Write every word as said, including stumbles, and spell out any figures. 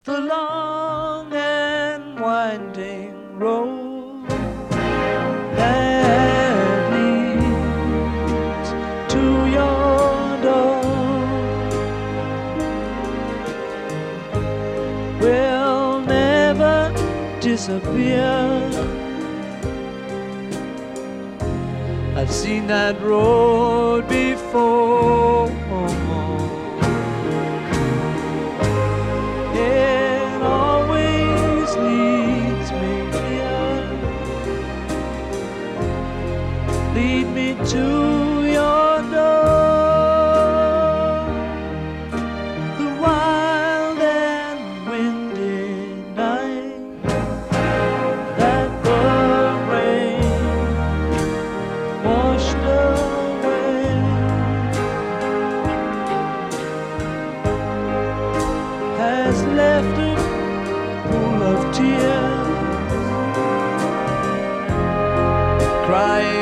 the long and winding road that leads to your door will never disappear. I've seen that road before. It always leads me here. Lead me to your door. The wild and windy night that the rain washed away has left a pool of tears crying